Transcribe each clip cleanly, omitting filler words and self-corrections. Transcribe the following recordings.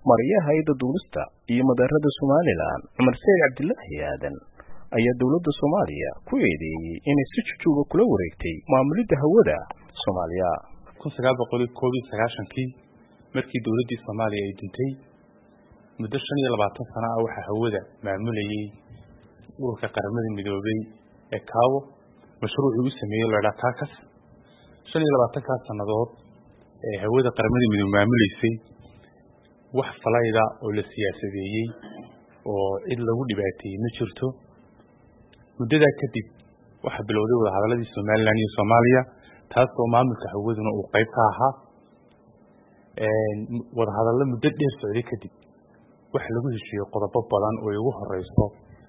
Mariyaha hay'adda duulista iyo madaarada Somaliland Cumar Said Cabdillaahi Aadan ayaa dawladda Soomaaliya ku eedeeyay inay si jujuub kula wareegtay maamulidda hawada Soomaaliya 1991kii markii dawladda Soomaaliya ay dintay muddo 25 sano ah waxa hawada maamulayay ururka qaramada midoobay ee kaawo mashruuc uu sameeyay la dhaqaaqas 25 sanadood ee hawada qaramada midoobay maamuleysay wax falayda oo la siyaasadeeyay oo cid lagu dhibaateeyay ma jirto muddada kadib waxa bilowday wada hadaladii Soomaaliland iyo Soomaaliya taas oo maamulka hawaduna uu qayb ka ahaa wada hadallo muddo dheer socday kadib waxa lagu heshiiyay qodobo badan oo ugu horeyso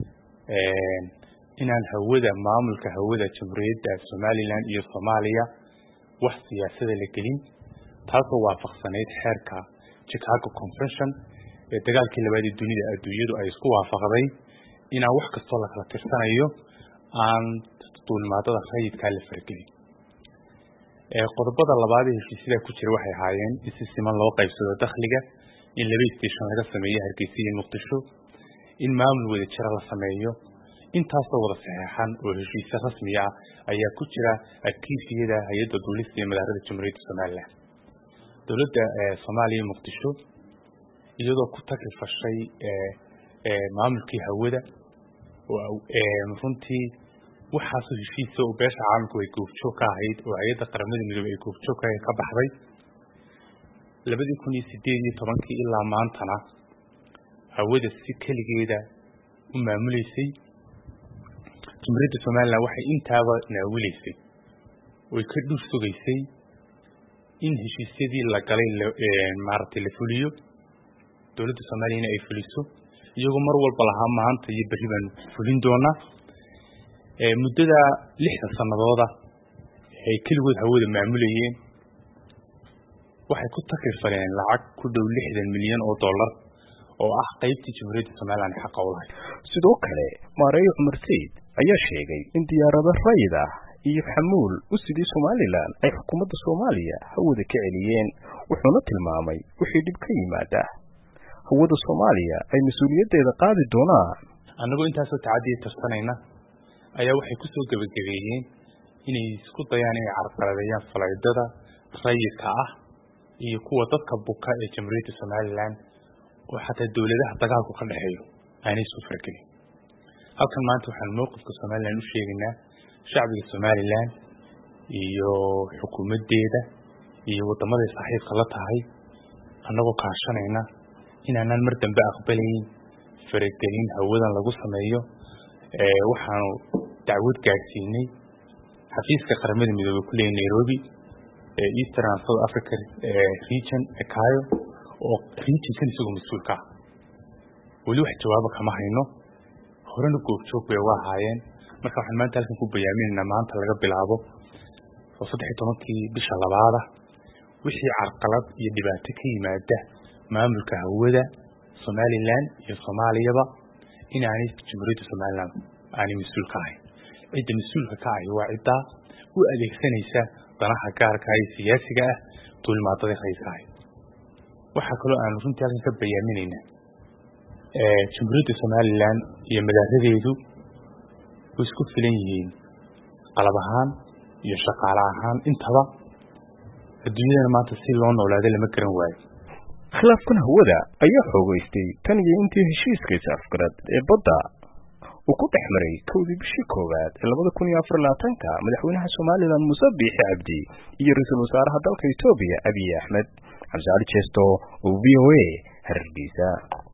inaan hawada maamulka hawada Jamhuuriyadda Soomaaliland iyo Soomaaliya wax siyaasada la gelin taas oo waafaqsaneyd xeerka Chicago Convention ee dagaalkii labaad ee dunida adduunyadu ay isku waafaqday in wax kasta la kala tirsanayo aan duulimaadada rayidka la fargelin qodobada labaad ee heshiisyada ku jira waxay ahaayeen in si siman loo qaybsado dakhliga in laba station laga sameeyo Hargeysa iyo Muqdisho in maamul wada jira la sameeyo intaas oo wada saxeexan oo heshiisyo rasmi ah ayaa ku jira adkiisiyada hay'adda duulista iyo madaarada Jamhuuriyadda Soomaaliland dawladda Soomaaliya iyo Muqdisho iyadoo ku taklifashay maamulkii hawada oo runtii waxaas heshiisyo oo beesha caalamku ay goobjoog ka ahayd oo hay'adda qaramada midoobay ay goobjoog ka baxday 2018 ilaa maantana hawada si kaligeeda u maamuleysay Jamhuuriyadda Soomaaliland waxay intaaba naawileysay oo ka dhul sugaysay in heshiisyadii la galay maartay la fuliyo dawladda Soomaaliya ay fuliso iyagoo mar walba laha maanta iyo bari baan fulin doona muddada 6 sanadood ay kaligood hawada maamulayeen waxay ku takrifaleen lacag ku dhow 60 milyan oo dollar oo ah qaybtii Jamhuuriyadda Soomaaliland xaq u lahayd sidoo kale Mareey Cumar Said ayaa sheegay in diyaarado rayid ah iyo xamuul u sidii Somaliland ay xukuumadda Soomaaliya hawada ka celiyeen wuxuuna tilmaamay wixii dib ka yimaada hawada Soomaaliya ay mas'uuliyadeeda qaadi doonaan anagoo intaas oo tacaadiye tarsanayna ayaa waxay ku soo gabagabeeyeen inay isku dayaan inay carqaladeeyaan falaydada rayidka ah iyo kuwa dadka buka ee Jamhuuriyadda Soomaaliland oo xataa dawladaha dagaalku ka dhaxeeyo aanay soo fargelin halkan maanta waxaan mowqifka Soomaaliland u sheegaynaa shacbiga Soomaaliland iyo xukuumadeeda iyo wadamada saaxiibka la tahay anagoo kaashanayna inaan mar dambe aqbalayn faragelin hawadan lagu sameeyo waxaan dacwad gaarsiinay xafiiska qaramada midoobay ku leeyahay Nairobi Eastern and South Africa region ECAO oo regionkan isagu mas'uulka wali wax jawaab kama hayno horena goobjoog bay waahayeen marka waxaan maanta halkan ku bayaaminaynaa maanta laga bilaabo 13kii bisha labaad wixii carqalad iyo dhibaato ka yimaada maamulka hawada Somaliland iyo Soomaaliyaba inaanay Jamhuuriyadda Soomaaliland aanay mas'uul ka ahayn cidda mas'uulka ka ah waa cidda u adeegsanaysa danaha gaarka ah ee siyaasiga ah duulimaadada rayidka ah waxa kale oo aan runtii halkan ka bayaaminaynaa Jamhuuriyadda Soomaaliland iyo madaaradeedu way isku filan yihiin qalab ahaan iyo shaqaale ahaan intaba adduunyada maanta si loo noolaado lama garan waayo khilaafkan hawada ayaa xoogaystay tan iyo intii heshiiska afgarad ee badda uu ku dhexmaray kowdii bishii koowaad ee 2024 madaxweynaha Somaliland Muuse Biixi Cabdi iyo ra'iisul wasaaraha dalka Itoobiya Abiy Ahmed Xamza Ali Jesto oo VOA Hargeysa.